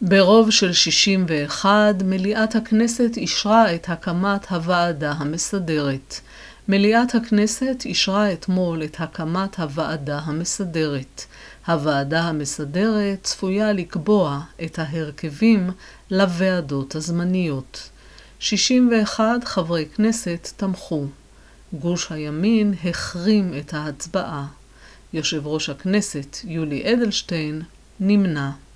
ברוב של 61, מליאת הכנסת אישרה את הקמת הוועדה המסדרת. מליאת הכנסת אישרה אתמול את הקמת הוועדה המסדרת. הוועדה המסדרת צפויה לקבוע את ההרכבים לוועדות הזמניות. 61 חברי כנסת תמכו. גוש הימין החרים את ההצבעה. יושב ראש הכנסת יולי אדלשטיין נמנע.